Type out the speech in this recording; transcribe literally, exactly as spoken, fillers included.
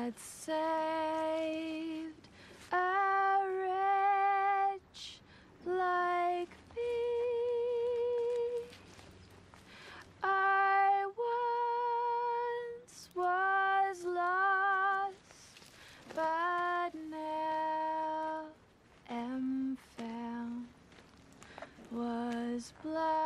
had saved a wretch like me. I once was lost, but now am found, was blind